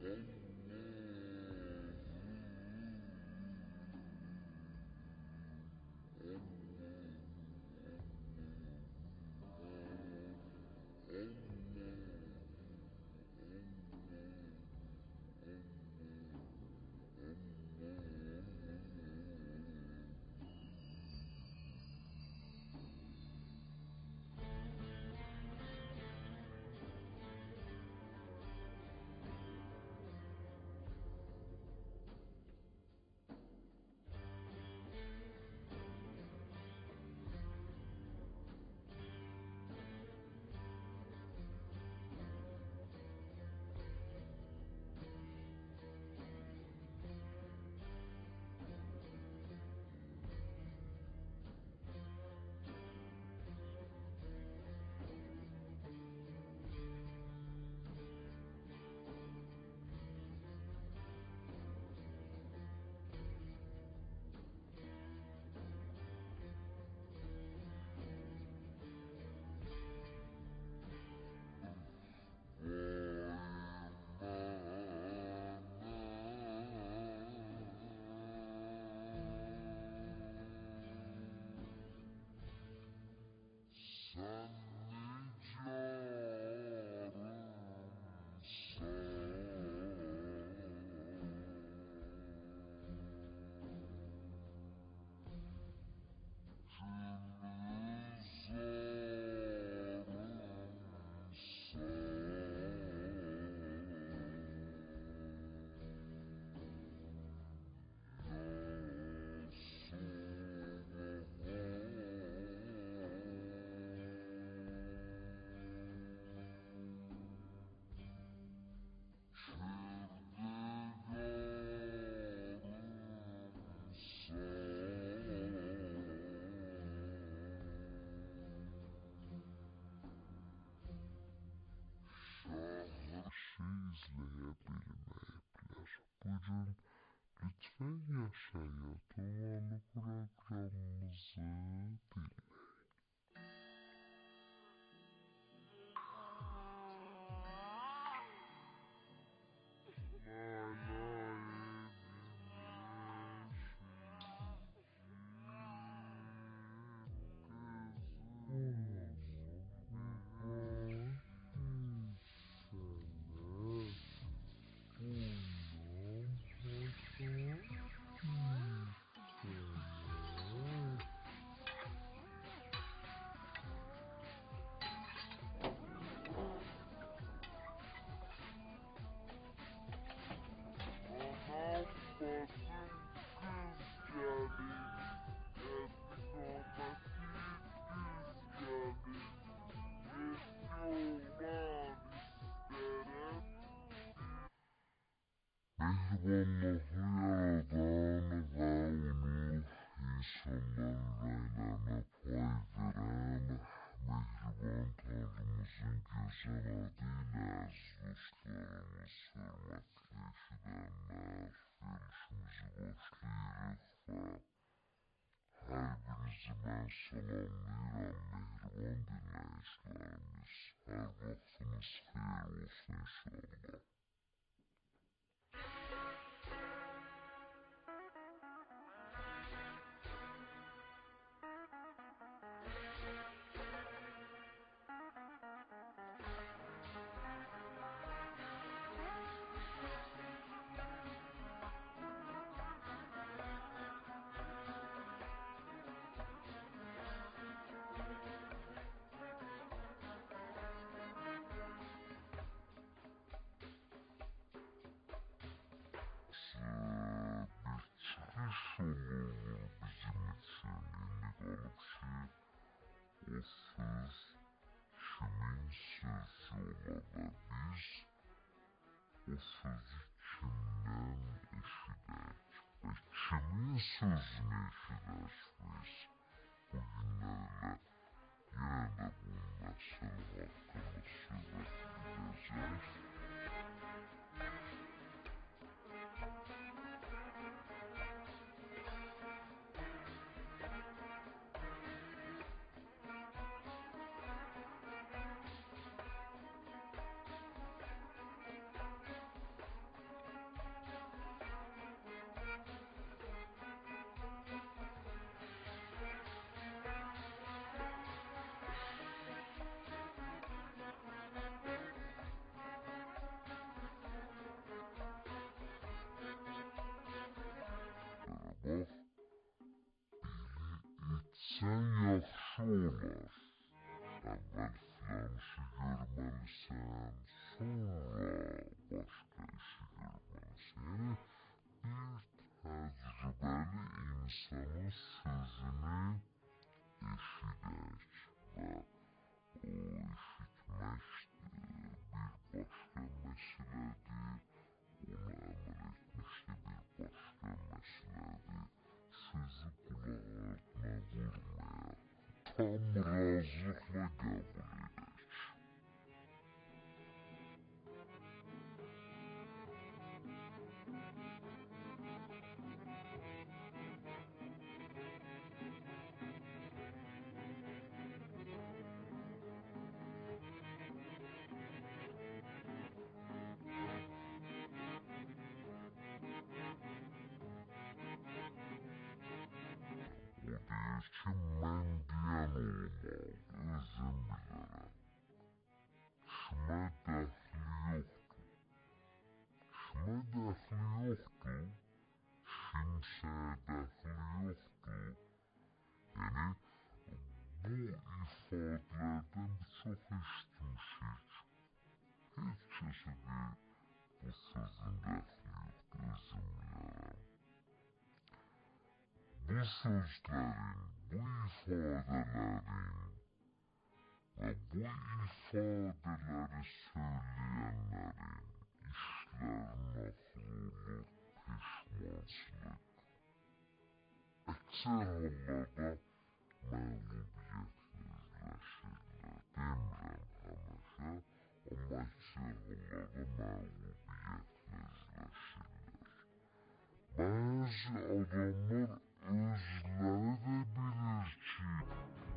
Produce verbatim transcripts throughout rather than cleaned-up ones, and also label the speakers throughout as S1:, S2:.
S1: izleyebilmekler. Buyurun lütfen Yaşa Tuvalı programımızı dinleyin. Mehribanlığı yaradan ve onu insanların reylerine pay veren mehriban Tanrımızın güzel adıyla aziz dostlarımız, hürmetli eşidenler, verilişimizi başlayırıq ve her birinizi ben salamlayıram, mehriban dinleyicilerimiz. Her vaxtınız xeyir olsun inşallah. Çıkış olur bizim için indi qalıb ki, o söz kimin sözü ola və biz o sözü kimdən eşidək və kimin sözünü eşidək biz bu günlərlə yenə də bu məsələ haqqında söhbət edəcək. Bilsən yaxşı olar. Əvvəl filan işi görməlisən, sonra başqa işi görməlisən. Yəni bir təcrübəli insanın sözünü eşidək və o eşitmək bir başqa məsələdir, onu əməl etməkdə bir başqa məsələdir. Sözü qulaq ardına vurmayaq, tam razılıqla qəbul edək. O deyir ki, mən deyən olmalı, özüm bilərəm. Kimə dəxli yoxdur. Kimə dəxli yoxdur, kimsəyə dəxli yoxdur. Yəni, bu ifadələrdən bir çox eşitmişik. Heç kəsə deyir, bu sözün dəxli yoxdur, özüm bilərəm. Bu sözlərin, bu ifadələrin və bu ifadələri söyləyənlərin işlərinin axırı olur peşmançılıq. Əksər hallarda məğlubiyyətlə üzləşirlər. Demirəm həmişə, amma əksər hallarda məğlubiyyətlə üzləşirlər. Bəzi adamlar özləri də bilir ki,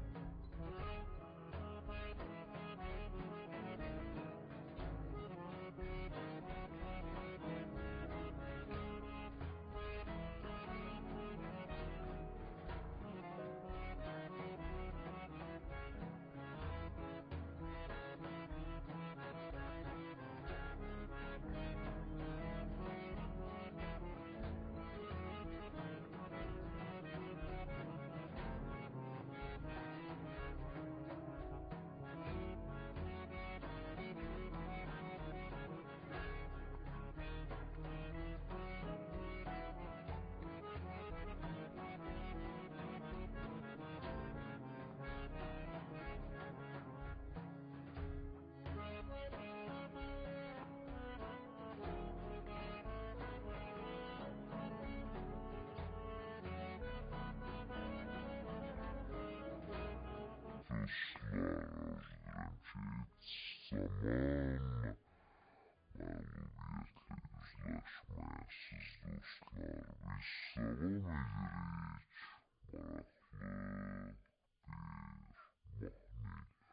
S1: dostlar, özləyirəm ki, heç zaman məğlubiyyətlə üzləşməyəsiz dostlar. Biz salam edirik, maraqlı bir mahnı ilə.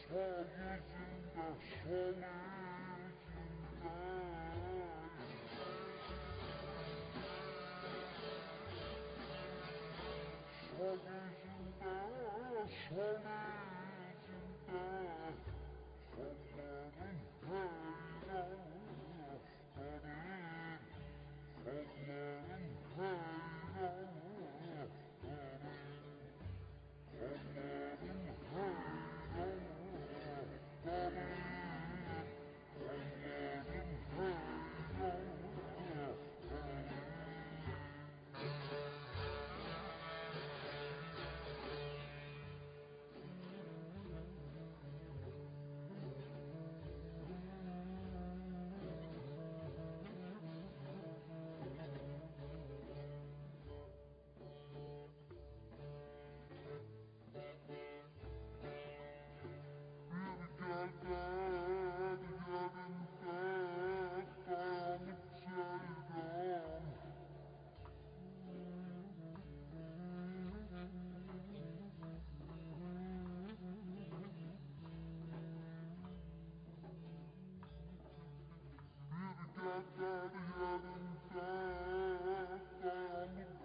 S1: Sol yüzünde, sol yüzünde. Sol yüzünde, sol yüzünde. Kolların heyranları, kolların heyranları, kolların heyranları, kolların Gölgeler yerinde dayanıp ceylan. Bir gölgeler yerinde dayanıp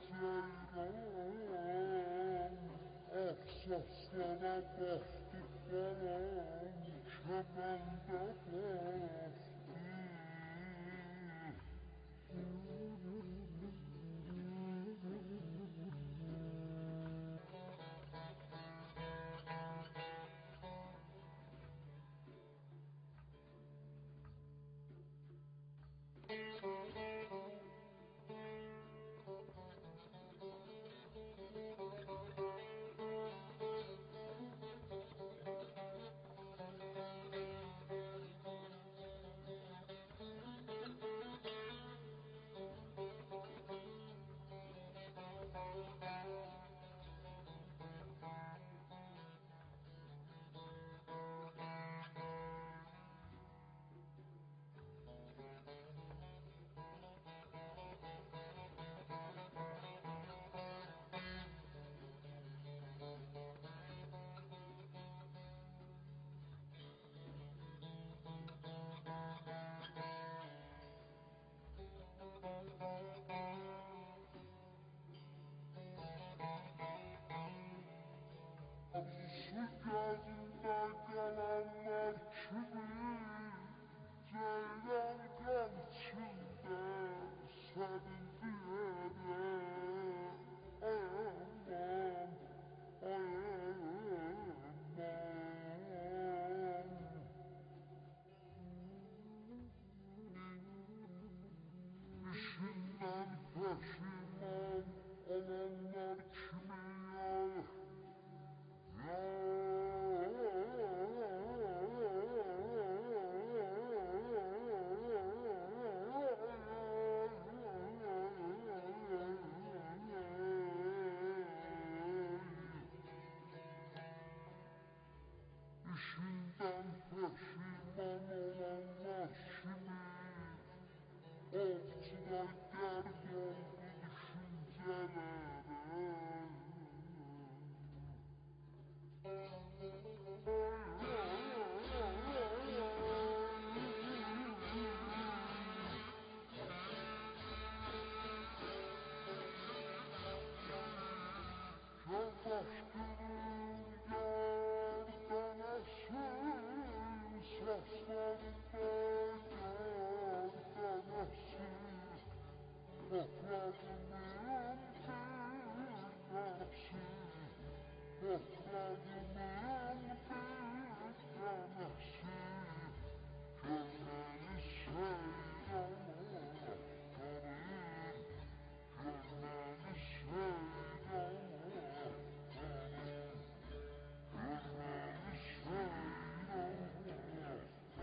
S1: ceylan. Afsaslara baktık balam, kemende bastı. Arzusu gözünde kalanlar kimi, ceylan kan içinde serildi yere. Ay aman, ay aman. İşinden peşiman olanlar kimi ya? İşinden peşiman olanlar kimi? Ovçular gərq oldu düşüncələrə. Göl daşqının yardanasın, saçlarında yardanasın. Toprağımın tanesi, toprağımın tanesi. Görmeli seyranları, görmeli seyranları, görmeli seyranları,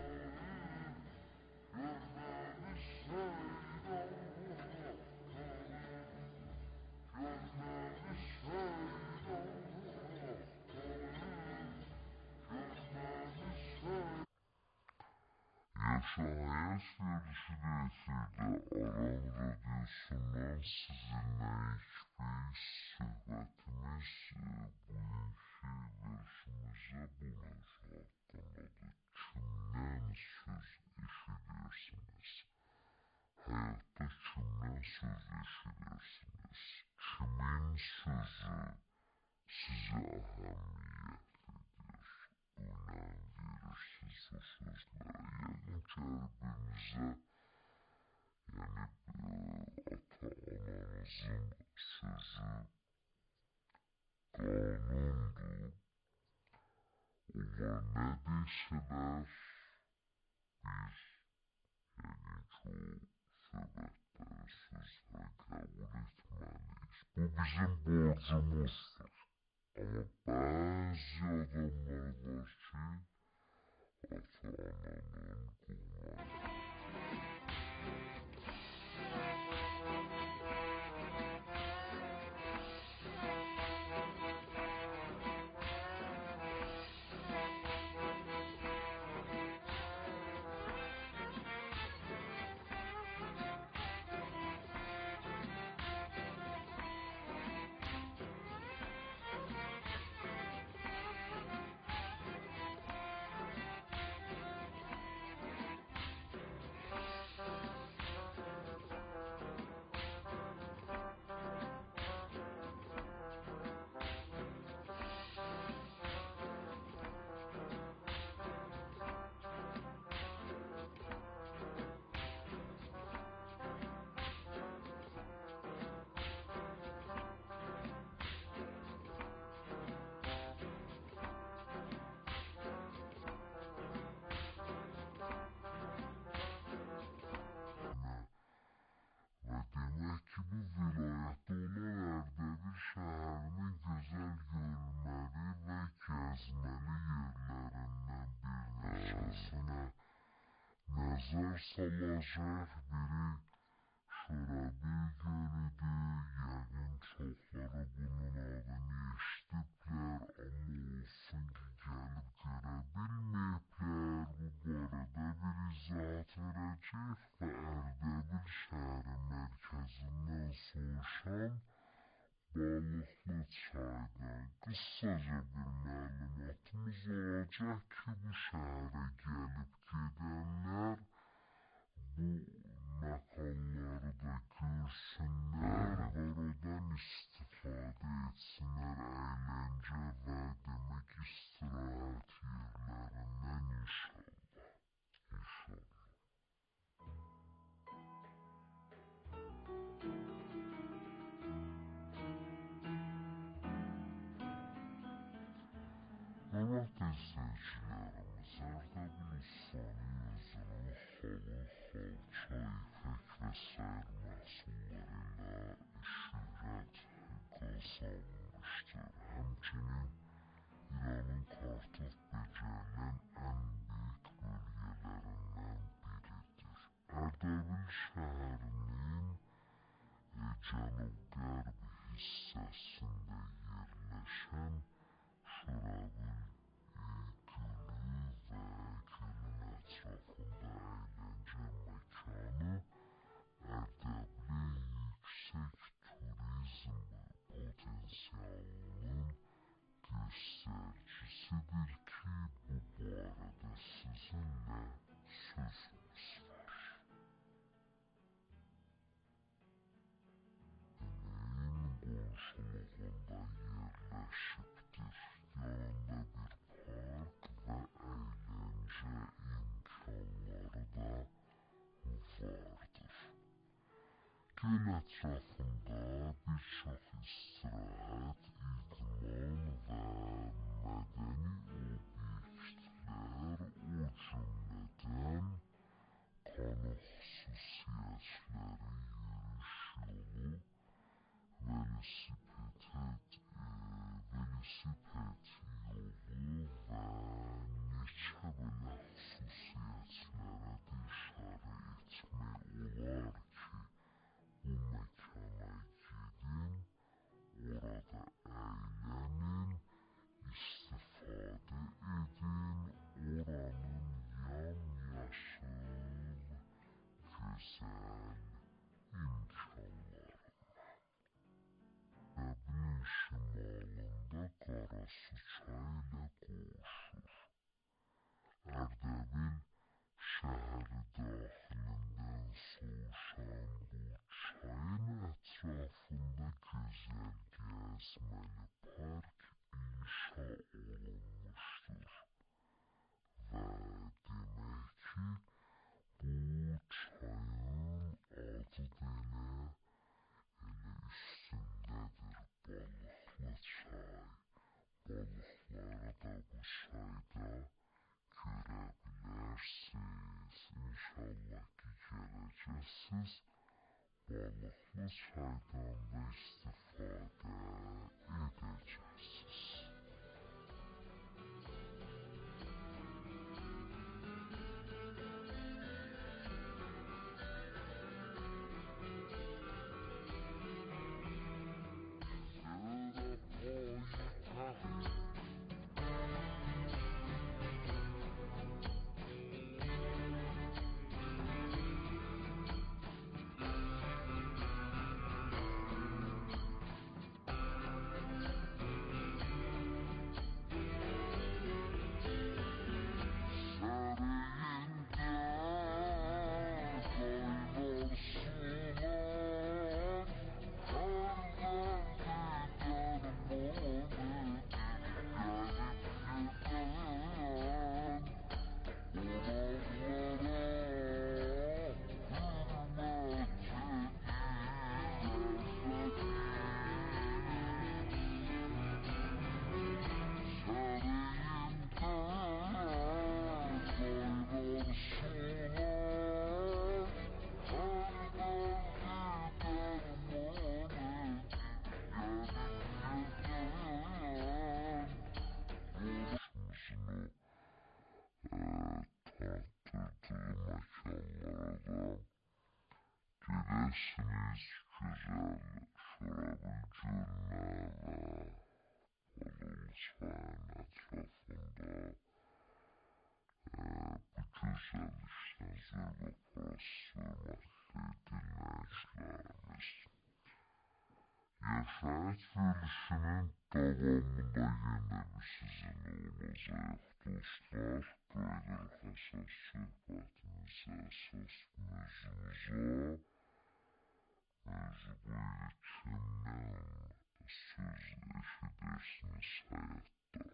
S1: görmeli seyranları. Yaşayış Verişi Aram Radyosu'ndan sizinle hiçbir söhbətimiz bugünkü verişimizə bu mövzu haqqında. ehemmiyet edir, önem verirsiniz o sözlere. Yəqin ki, hər birinizə yəni e, ata-ananızın sözü qanundur. Onlar nə desələr, biz yəqin ki, o söhbətləri, sözləri qəbul etməliyik. Bu bizim borcumuzdur. Amma bəzi adamlar var ki, ata-ananın quluna və demək ki, bu vilayətdə olan Ərdəbil şəhərinin gözəl görülməli və gəzməli yerlərindən bir neçəsinə nəzər salacaq. Biri Şorabel gölüdür. Yəqin çoxları bunun adını eşidiblər, amma olsun ki, gəlib görə bilməyiblər. Bu barədə bir izahat verəcək və Ərdəbil şəhəri mərkəzindən soruşan Balıqlı çaydan qısaca bir məlumatımız olacaq ki, bu şəhərə gəlib gedənlər bu məqalları da görsünlər və oradan istifadə etsinlər əyləncə və demək istirahət yerlərindən inşallah. İnşallah. Hörmətli izləyicilərimiz, Ərdəbil İslamı özünün xalı, xalça, ipək və sair məhsullarıyla şöhrət qazanmışdır. Həmçinin İranın kartof becərinin ən böyük bölgələrindən biridir. Ərdəbil şəhərinin cənub-qərb hissəsində yerləşən Şorabel gölü və gölün ətrafında əyləncə məkanı Ərdəbilin yüksək turizm potensialının göstəricisidir ki, bu barədə sizinlə sözümüz var. Benim qonşuluğunda yerləşibdir. Yanında bir park və əyləncə imkanları da vardır. Göl ətrafında bir çox istirahət, idman və mədəni obyektlər, o cümlədən kano xüsusiyyətləri, yürüyüş yolu, velosiped, velosiped yolu və neçə belə xüsusiyyətlərə də işarə etmək olar ki, bu məkana gedin, orada əylənin, istifadə edin, oranın yamyaşıl, gözəl imkanlarından. Ərdəbilin şimalında Qarasu çayı ilə qovuşur. Ərdəbil şəhəri daxilindən soruşan bu çayın ətrafında gözəl gəzməli park inşa siz balıklı çaydan da istifade edeceksiniz. Gidersiniz güzel şarabı göllerle, Balıl çayın etrafında bu güzel işten zirve parası vermekte dinleyicilerimiz. Yaşayış verilişinin devamında yine bir sizinle olacaq dostlar. Böyledir əsas söhbətimizə, əsas mövzumuza. Mövzu bu idi kimdən söz eşidirsiniz həyatda?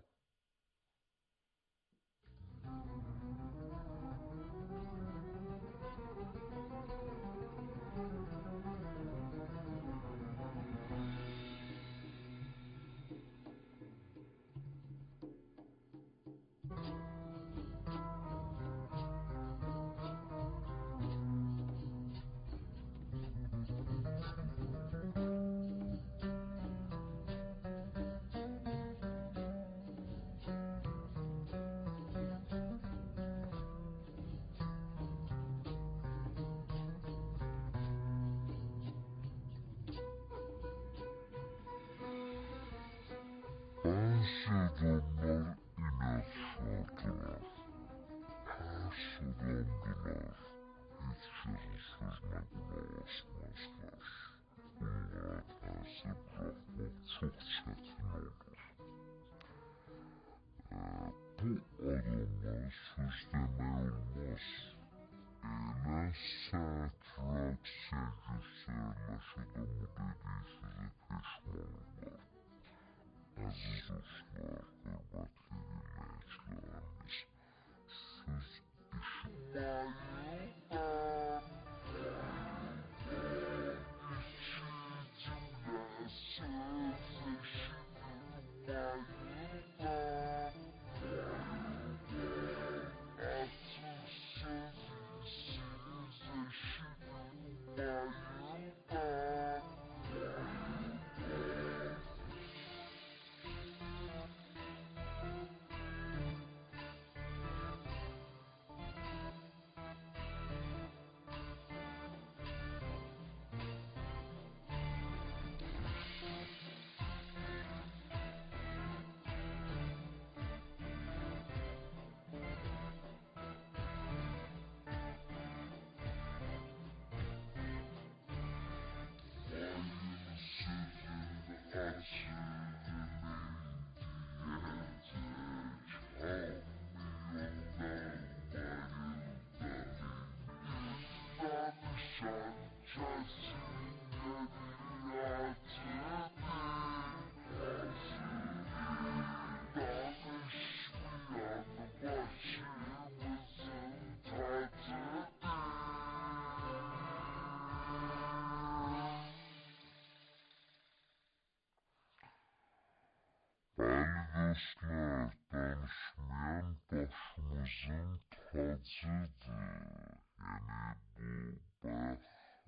S1: Bazı adamlar inatçıdırlar, pərs adamdılar, heç kəsin sözünə qulaq asmazlar. Bunlara təsir buraxmaq çox çətin olur. Bu adamlara söz demək olmaz. Elə sərt reaksiya göstərirlər ki, adamı dediyi sözə peşman olurlar. Əziz dostlar, hörmətli dinləyicilərimiz, söz eşitməyin də, iki cümlə söz eşidilməyin də, əsl söz siz eşidilməyin də. Dostlar, danışmayan başımızın tacıdır. Yəni bu bayaq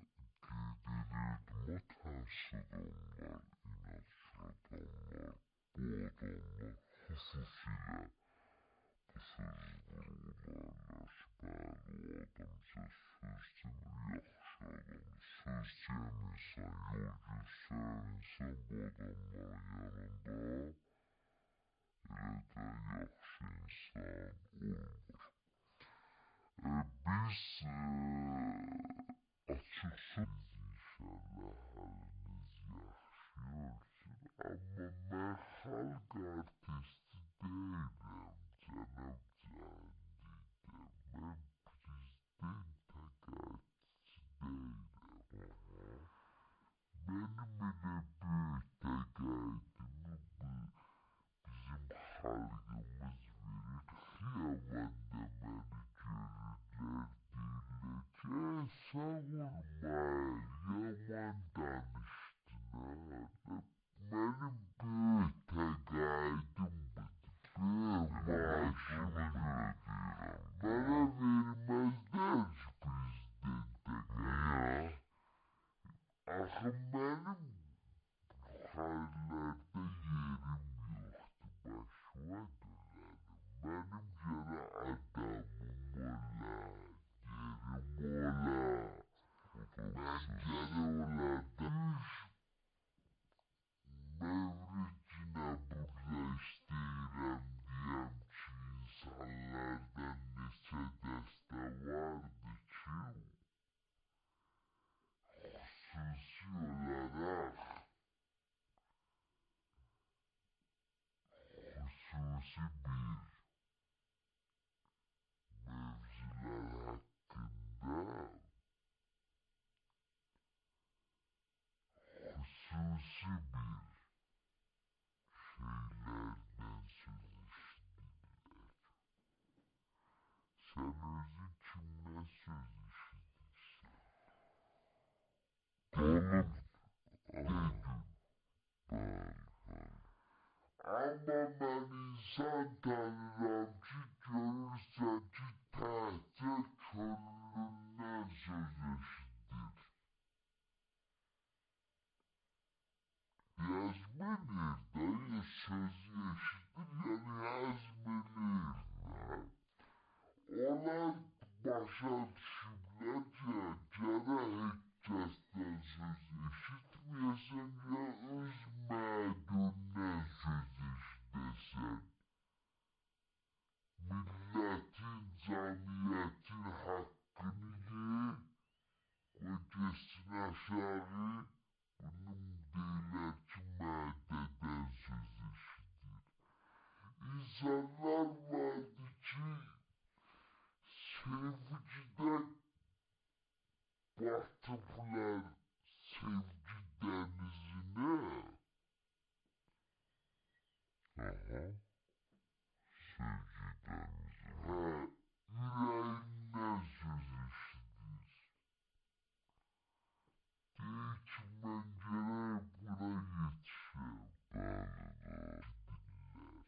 S1: Giydirirdim o ters adamlar, inatçı adamlar, bu adamlar hususiyle bu söz vurgularlar. Bəli, o adam söz söz demir, yaxşı adam, söz deyən insan, yol göstərən insan bu adamların yanında elə də yaxşı insan olmur. E, biz e, açıq söz inşallah haliniz yaxşı olsun. Amma mən xalq artisti deyiləm, cənab Candide. Mən prezident təqaüdçüsü deyiləm. Mənim elə böyük təqaüdümü bu bizim xalqımız verir. Xiyabanda məni görürlər, deyirlər ki, sağ olmayın, yaman danışdın ha. Mənim böyük təqaüdüm budur, böyük maaşım budur. Mənə verməzlər ki, prezident təqaüdü. Axı mənim yuxarılarda yerim yoxdur, başıma dolanım. Mənim görə adamım ola, yerim ola. Mən görə onlardan üç mövricinə burada istəyirəm deyəm ki, insanlardan neçə dəstə vardı ki, xüsusi olaraq xüsusi bir mövzular haqqında xüsusi bir şeylərdən söz eşidirlər. Sən özün kimdən söz eşidirsən? Dalın, dedin, bəli, bəli. Amma mən insan tanıram ki, görürsən ki, təhcə könlündən söz eşidir. Yazm edir, dayı sözü eşidir, yəni yazm edir. Onlar başa düşüblər ki, gərək heç kəsdən söz eşitməyəsən, ya öz mədəndən söz eşidəsən. Millətin, cəmiyyətin haqqını ye, qoy geçsin aşağı, bunun deyirlər ki, mədədən söz eşidir. İnsanlar vardı ki, sevgidən batıblar sevgi dənizinə. Aha, sevgi dənizinə. Hə, ürəyindən söz eşidir. Deyir ki, mən gərək buna yetişəm. Bəli, eşidirlər.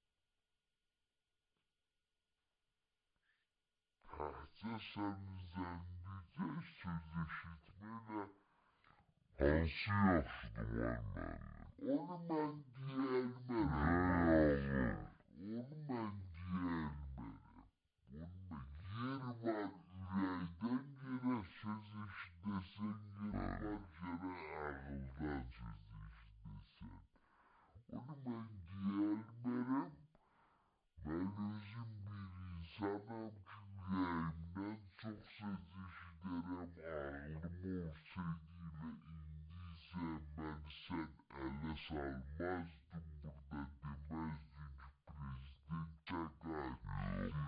S1: Təhcə sənin zənglicə söz eşitməklə hansı yaxşıdır var müəllim? Onu mən deyəlmərəm. Onu mən deyəlmərəm. Onu mən yeri var ürəkdən gərək söz eşidəsən, yeri var gərək ağıldan söz eşidəsən. Onu mən deyəlmərəm. Mən özüm bir insanam ki, ürəyimdən çox söz eşidərəm, ağlım olsaydı ilə indi isə mən sən ələ salmazdım, burada deməzdin ki, prezident təqaüdçüsü.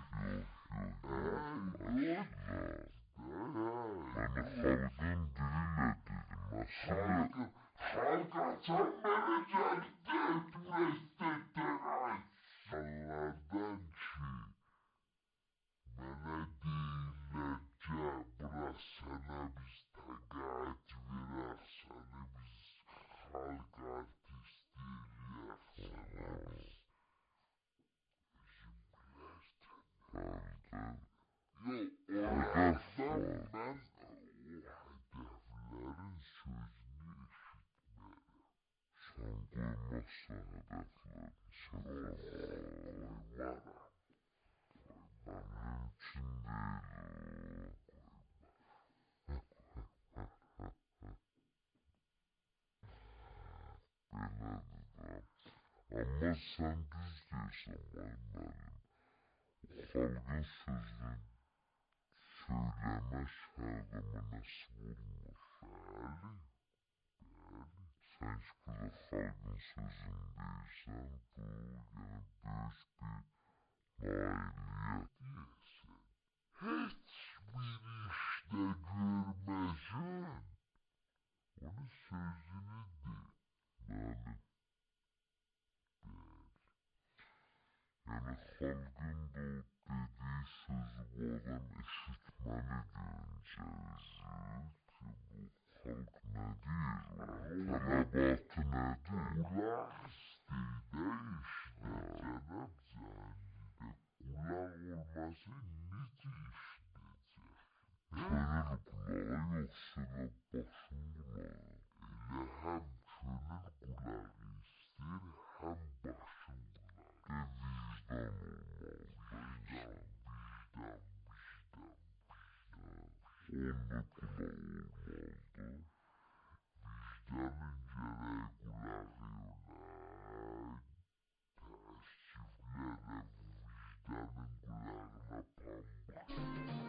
S1: Yox, yox, yox, əsla. Mən xalqın dili ilə dedim, əslində. Xalq açan mənə gəldi, prezident təqaüdçüsü. İnsanlardan ki, mənə deyirlər ki, bura sənə biz təqaüd verək, səni biz xalq artisti eləyək, sənə biz özün bilərsən. Yox, onlardan mən o hədəfləri hedeflerini seçer. Benim için değil o. Belədir. Amma sən düz deyirsən, müəllim. Xalqın sözünü söyləmək hər adama nəsib olmur. Bəli, bəli. Sən ki, burada xalqın sözünü deyirsən, bu, yəni böyük bir nailiyyət deyirsən. Heç bir işdə görməsən, onun sözünü de. Bəli, bəli. Yəni xalqın da dediyi sözü bu adam eşitməlidir öncə ki, bu xalq nə deyir, tələbatı nədir? Qulaq istəyir də eşidər, cənab Cənidə. Qulaq olmasa necə eşidəcək? Könül qulağı yoxsa da başın qulağı? Elə həm könül qulağı istəyir, həm başın qulağı. De vicdan olmalı, vicdan, vicdan, vicdan, vicdan. Onda qulağı olmalıdır. Vicdanın gərək qulağı yola. Təəssüflərə bu vicdanın qulağına pambıq.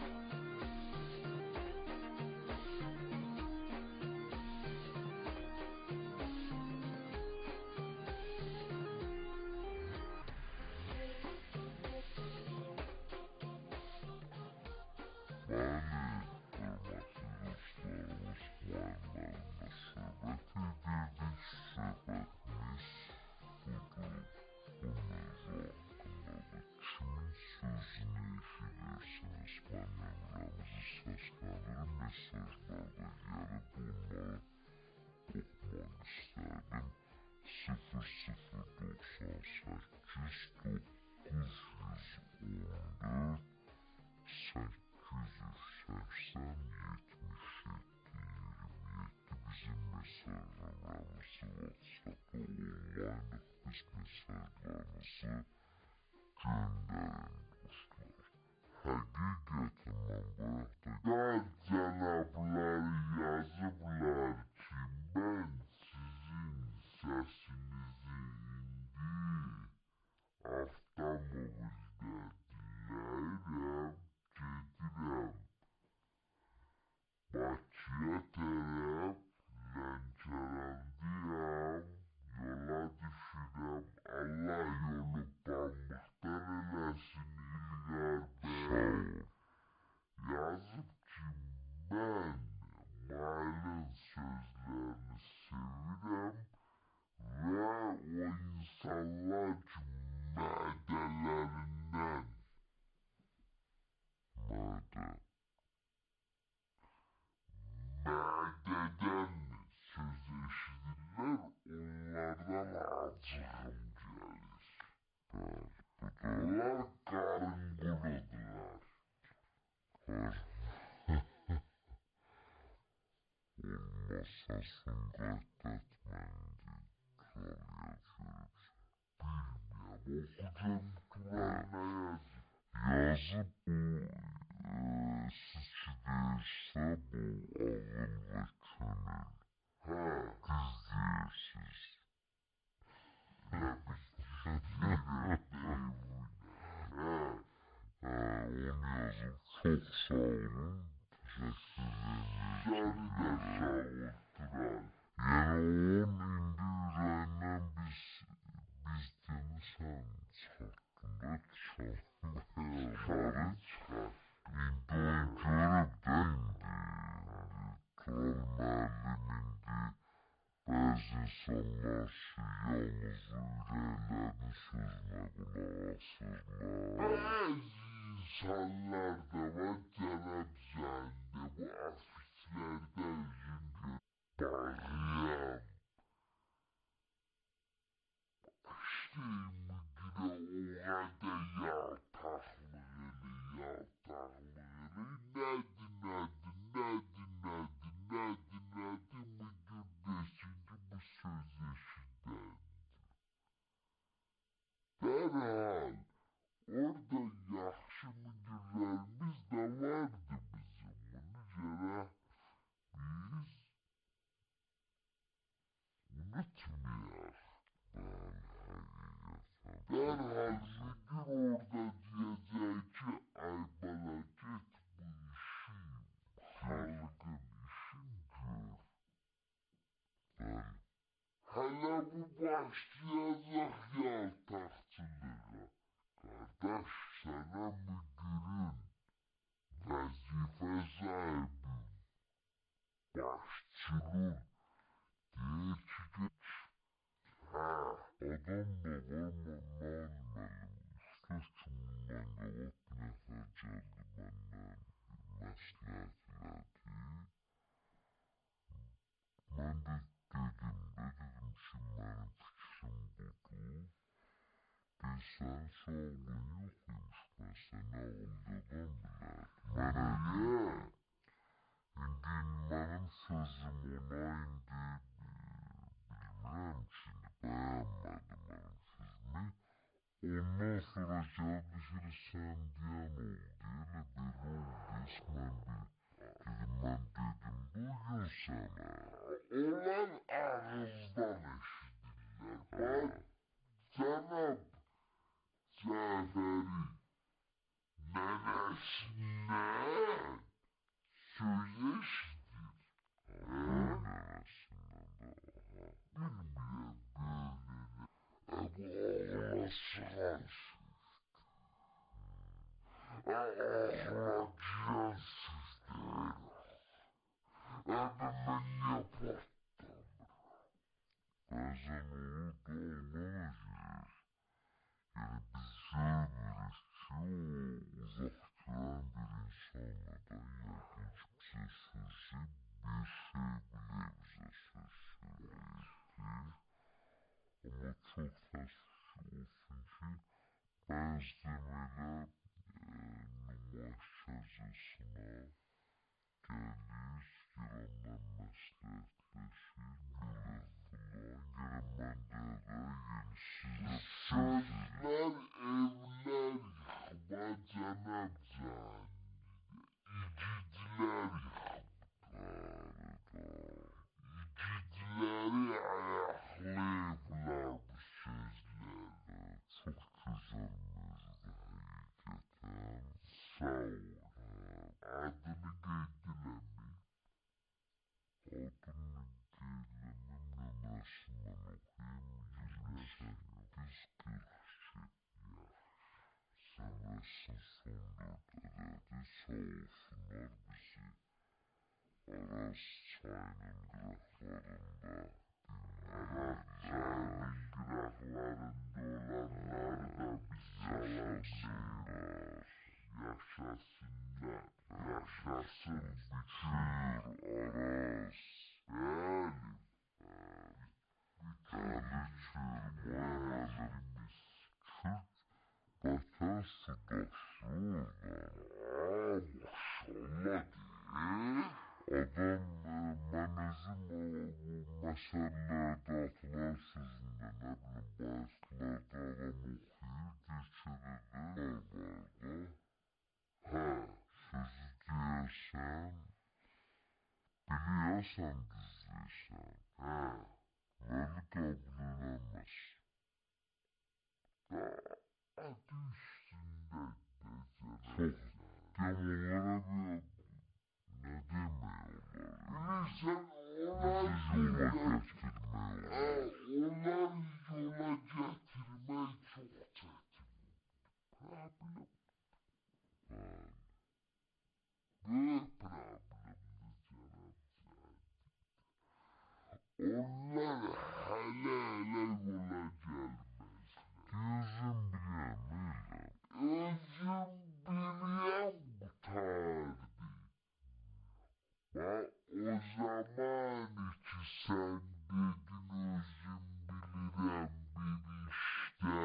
S1: Bəli, hörmətli dostlarımız, müəllimlərimlə söhbət edirdik. Söhbətimiz budur, bu mövzu haqqındadır. Kimin sözünü eşidirsiniz? Mən nömrəmizi səsləndirim, mesajlarda gəlib onları oxumaq istərdim. sıfır sıfır doxsan səkkiz doqquz yüz on dörd səkkiz yüz səksən yetmiş yeddi iyirmi yeddi bizim mesaj nömrəmizi WhatsApp-da onlaynıq, biz mesajlarınızı göndərin dostlar. Həqiqətən mən bayaqda ya cənablar yazıblar ki, mən sizin səsinizi indi avtomobildə dinləyirəm, gedirəm Bakıya tərəf, Lənkərandiyam, yola düşürəm, Allah yolu pambıqdan eləsin İlqar bəy. Yazıb ki, mən Mailin sözlərini sevirəm və o insanlar ki, mədələrindən mədə mədədən söz eşidirlər, onlardan acığım gəlir. Bəli, bunlar qarın quludurlar. Olmazsa Sumqayıt Bətməndi kraliyyə görübsən. Bilməyəm, oxucam Turan nə yazıb? Yazıb bu, siz ki deyirsə bu ağıl və könül. Hə, düz deyirsiz. Nə biz düz deyirəm deyim. Hə, hə, onu yazıb. Çox sağ olun. Təşəkkür edirəm. Səni də sağ ol Turan. Yəni onun indi ürəyindən biz, biz demişəm, çıxartdın da çalmayanları çıxart. İndi onu görüb də indi, Turan müəllim indi bəzi insanlar ki, yalnız ürəklərinin sözünə qulaq asırlar. Bəzi insanlar da var, cənab Cənidə, bu afislərdə özün gör. Bağıyam. Başlayım günə o qədər yaltaqlıq elə, yaltaqlıq elə. Nədir, nədir, nədir, nədir, nədir, nədir, müdür desin ki, bu söz eşidəndi. derhal orada yaxşı müdürlərimiz də vardı bizim. Bunu gərək biz unutmayaq. Bəli, həqiqətən. Dərhal müdür orada deyəcək ki, ay bala get bu işi, xalqın işin gör. Bəli. Hələ bu başlayacaq yaltaqçılığa. Qardaş, sənə müdürün, vəzifə sahibin, başçının deyir ki, geç. Hə, adam da var, mən müəllim, üç-dörd gün bundan qabaq bir nəfər gəldi məndən məsləhət elədi. Mən də dedim də, dedim ki, mənim fikrim budur. Bilsən, sağlığın yox imiş, mən səni ağıldadan bilərdim. Mənə niyə? İndi mənim sözüm ona indi bilmirəm ki, bəyənmədi mənim sözümü. Ondan sonra gəldi ki, sən deyən oldu, elə belə oldu, heç mən bir dedim, mən dedim də o gün sənə. Onlar ağızdan eşidirlər. Cənab Cəfəri nənəsindən söz eşidir. Nənəsindən də, bilmirəm böyünəni. Bu ağla sığan sözdür. Ağla girən söz deyil. Əbə mən niyə patlamıram? Bəzən olur da ağla girir. Yəni biz görmürük ki, o uzaq görən bir insanla da yəqin ki, bizə sözü bir şey bilir, bizə söz söyləyir. Amma çox təəssüf olsun ki, bəzən elə nümayişçəsinə gəlir, girandan məsləhətləşir, belə filan, gələn məndə də yenisizə sözlər evlər yıxma cənab cəhənnəmdə, igidlər yıxmadır. İgidləri ayaqlayıblar bu sözlərlə. Çox gözəl mövzudur həqiqətən. Sağ ol. Adını qeyd eləməyim. Adını qeyd eləməyim, nömrəsindən oxuyayım, iyirmi səkkiz, qırx iki. Zəmrəsinin son dörd ədədi sağ olsunlar bizi Araz çayının qıraqlarında Araz çayının qıraqlarında olanlar da bizi alansınlar. Yaşasınlar, yaşasın bütün Araz. Bəli, bəli, kürmələrimiz Kürt vətən sudaşı oradan. Maşallah deyir. Adam, mən özüm bu məsələlərdə atılan sözündə, nə bilim, bayaqlarda adam oxuyur, deyir ki, var da, hə, sözü deyərsən, biliyəsən düz deyirsən, hə, vəli qəbul eləməz. Adı üstündədir, çox, deyəm onlara bir, nə demək olar? Bilirsən, onlar yola gətirmək olar. Onlar yola gətirmək çox çətin. Problem. Bəli. Böyük problemdir cənab Cəhənnəm. Onlar hələ-hələ yola gəlməzlər. Gözüm biləm, elə. Özüm biləm qutardı. Bax, o zaman ki, sən dedin özüm bilirəm bir işdə.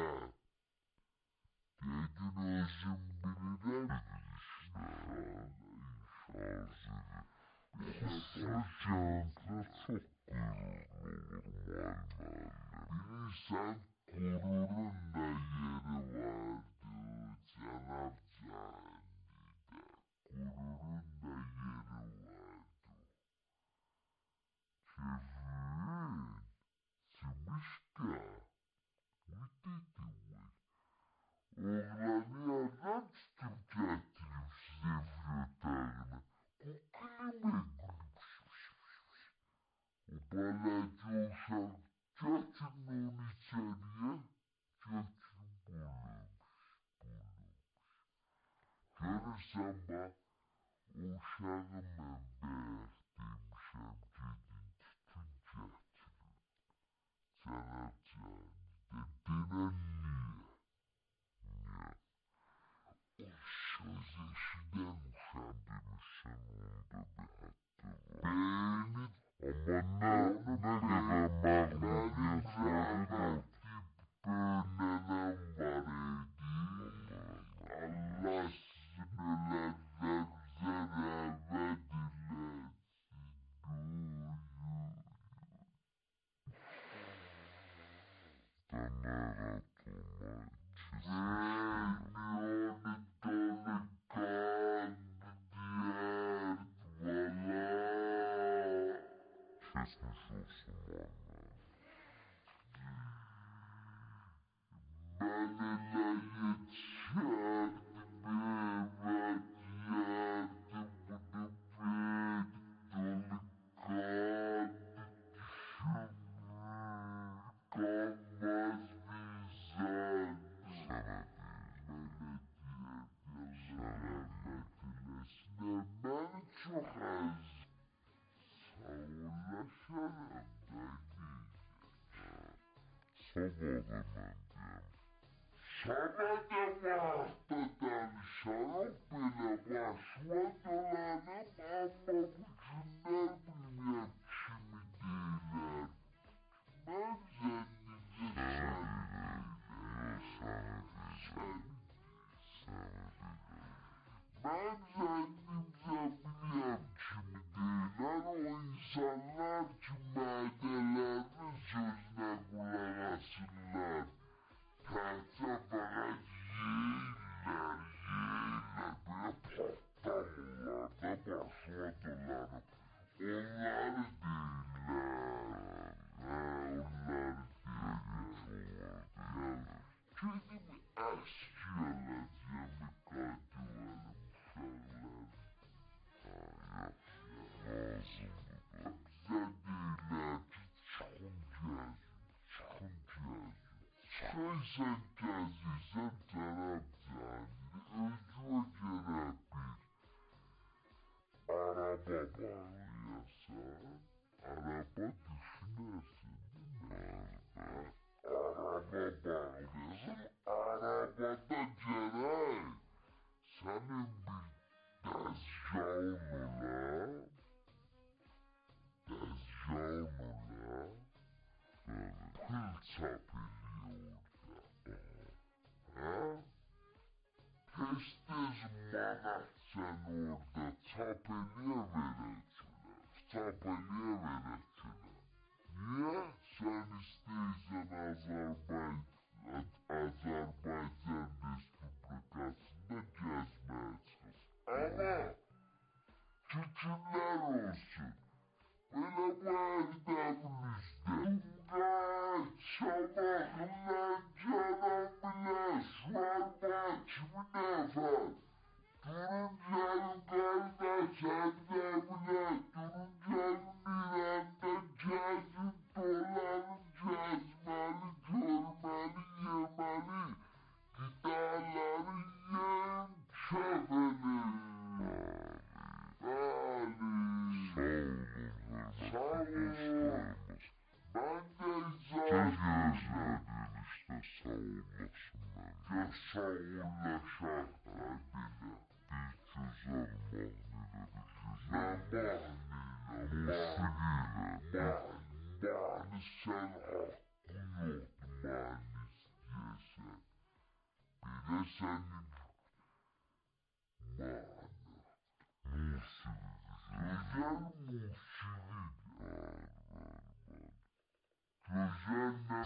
S1: Dedin özüm bilirəm bir işdə. İnşallah. Xüsusi gənclər çox qürurlu olur müəllimlərlə. Bilirsən, qürurun da yeri میرسم با uşağımın bəxtim şəmkədin tütün gətirir. Cənab cənab denən niyə? O söz eşidəmişəm demişsən onda bir hətta var. Beynit, amma nə, nə qədər məğlubiyyət var ki, bölünənəm var idi. Allah sizin ölənlər zərəbə diləsin. Dənərə durmayın. Milyonu dolu qandı deyərdi valla. Keçmiş olsun bana. Mən elə yetişərdi meyvə deyərdi bunu bir dolu qandı düşünür. Qanmaz bizən. Sənə deyir, mən çox əziz. Sağollaşaram da neyəcək. Sabah da mən deyəm. Sabah da vaxtda danışarıq belə başıma dolanım, amma bu günlər bilməyəm kimi deyilər. Mən zənnimcə səni deyilər. Mən zənnimcə biləm kimi deyilər, o insanlar ki, mədələrinin sözünə qulaq asırlar. Təhcə fəqət yeyirlər, yeyirlər, belə patlamırlar da başıma dolanıb. Onları deyirlər, hə, onları deyirlər. Gedim əski alacağım, qadıvalım uşaqlarım. Lazımdır da. Bizə deyirlər ki, çıxın gəzin, çıxın gəzin. Çıxıysan gəzirsən cənab cani, özünə görə bir araba bağlayasan, araba düşünərsən, deyil? Araba bağlayasan, arabada gərək sənin bir dəzgahın ola, dəzgahın ola, pul çap eləyir orada, hə? Tez-tez manat sən orada çap eləyə verəcəklər, çap eləyə verəcəklər. Niyə? Sən istəyirsən Azərbaycan Respublikasında gəzməyə çıxasın. Amma şükürlər olsun, belə bu ərdəmin üzdə. Tungay, Şamaxılan, Cənabilər, Şuarba, kimi nəfər? Durun gəlin qardaş, ərdəmilər, durun gəlin İranda gəzin, dolanın, gəzməli, görməli, yeməli, qidaları yeyin, kəf eləyin. Bəli. Sağ olun. Mən də icazə gözlədin işte, sağ olasın mən. Gəl sağollaşaq da belə. Bir gözəl mahnıda bir gözəl. Nə mahnıyla? Musiqiylə. Mahnı sən haqqın yoxdur, mahnı istəyəsən. Belə sənin mahnı. Musiqi gözəl. Gözəl musiqidir. Gözəl nə?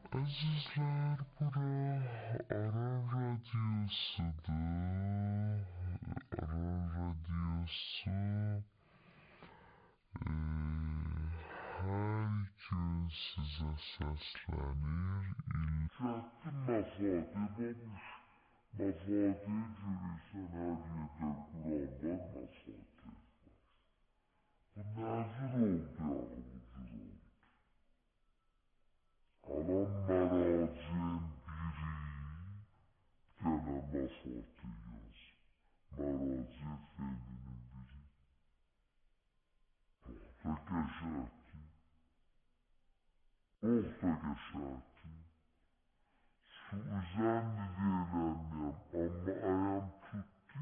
S1: Azizler, bura Aran Radyosu'dur. Aran Radyosu e, her gün size seslenir. Çəkdim məfatib olmuş. Məfatib görürsən hər yerdə Quran var məfatib. Bu nəzir oldu ya bu cür oldu. Alan məracin biri gənə məfatib yaz. Məracin feminin biri. Çox da qəşəkdir. Çox da qəşəkdir. Su üzərini deyilənməyəm, amma ayam tutdu.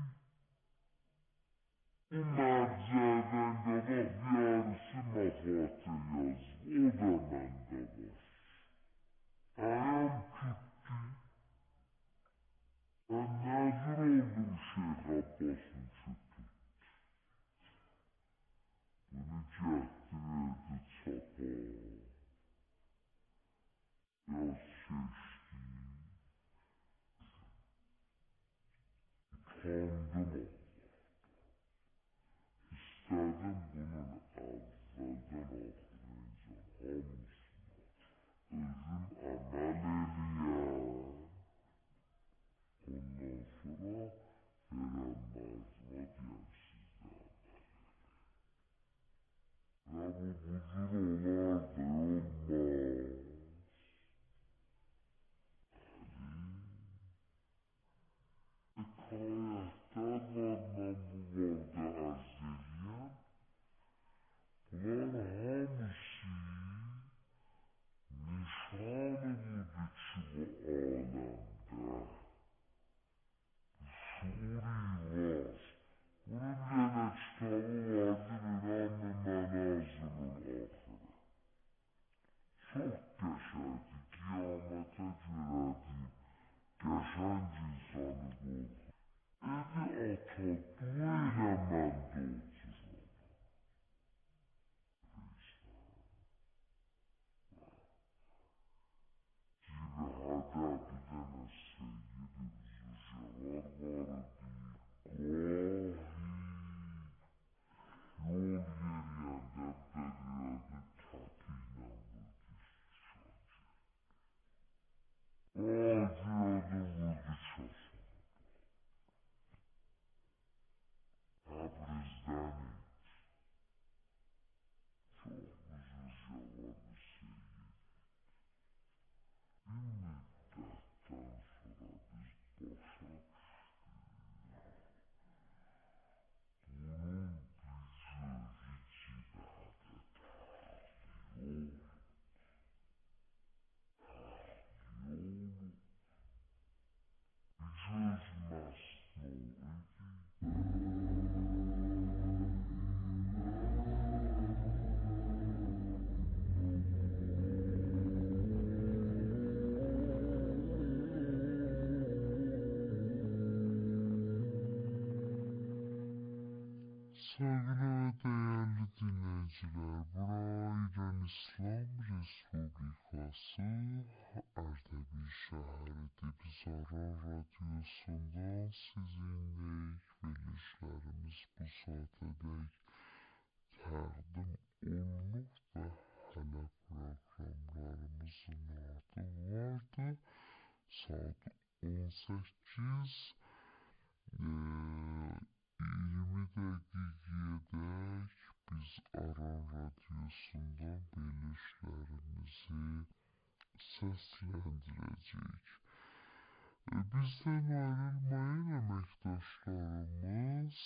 S1: Bu mərcədən qabaq yarısı məfatib yazıb, o da məndə var. Ayam tutdu. Ben nazır oldum Şeyh Abbas'ın tuttu. Bunu getdi verdi çapa. Yaz seçdi. Utandım. İstedim bunun evvelden ahırınca hamısını özüm əməl eləyəm. Ondan sonra verəm mərzuma deyəm sizdə əməl eləyəm. Və bu bucur olar da olmaz. Hekayətlər var, mən bu varda ərz eləyəm. Bunlar hamısı nişanı budur ki, bu aləmdə şuuri var. Bunun bir dənə kitabı vardır, İrəm-i Mənazilül Axirə. Çox qəşəkdir, qiyamətə görədir, qəşəng insanı qorxur. Dedi ata, dua elə mən də oturam. Gibi hədəd bir dənə Seyyid-i Zülcevar var idi. Gahi yol yeriyəndə dəriyədə təpi ilə vurdu şancı. Ağacadı vurdu çaşa. Təbrizdən idi. Çox Zülcevarlı Seyyid. Bir müddətdən sonra biz başa bunun gücü, ricibədə təxliyə olur. Təxliyə olur. Bir göz məsnun Sevgili ve değerli dinleyiciler, bura İran İslam Respublikası Ardabil şəhəridir. Biz Aran Radyosu'ndan sizinleyik, verilişlərimiz bu saatədək təqdim olunub və hələ proqramlarımızın adı vardı. Saat on səkkiz iyirmi dəqiqəyədək biz Aran Radyosu'ndan verilişlərimizi səsləndirəcəyik. Bizdən ayrılmayın əməkdaşlarımız.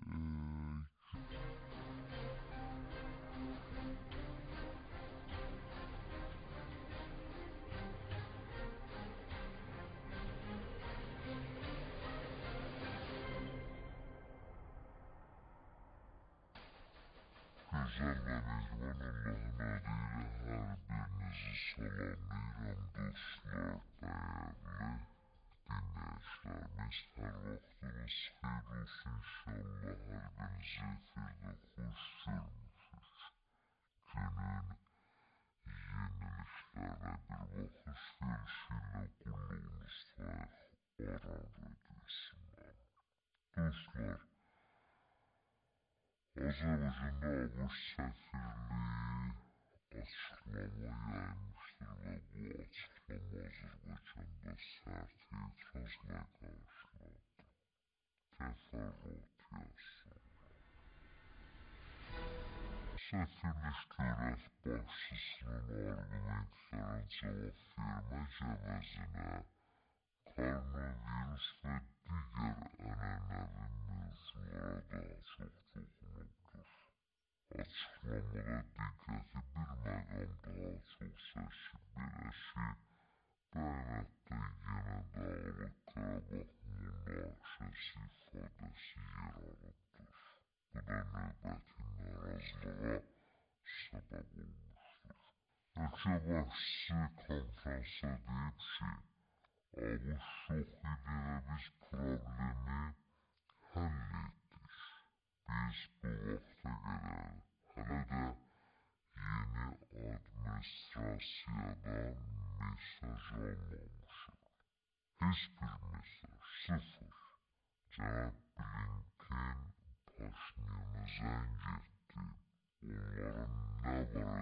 S1: Güzel ve mehman Allah'ın adıyla her birinizi salamlayıram dostlar, değerli dinleyicilerimiz. Her vaxtınız xeyir olsun inşallah. Hər birinizi efirdə xoş görmüşük. Günün yeniliklərə bir baxış Azerbaycan'da abur səfirliyi açıqlama yaymışdır və bu açıqlama Azərbaycanda sərt etirazla qarşılandı. Təfərrüat yazsın. Səfirlik dövlət başçısının arqumentlərinə cavab vermək əvəzinə koronavirus və digər ənənəvi mövzulara daha çox toxunubdur. Açıqlamada diqqəti bir məqam daha çox çəkib, belə ki, bəyanatda yenə Dağlıq Qarabağ münaqişəsi ifadəsi yer alıbdır. Bu da növbəti narazılığa səbəb olmuşdur. Ölkə başçısı konfransda deyib ki, abış yox idi və biz problemi həll etdik. Biz bu vaxta qədər hələ də yeni administrasiyadan mesaj almamışıq. Heç bir mesaj, sıfır. Cənab Blinken Paşinyana zəng etdi. Onların nə var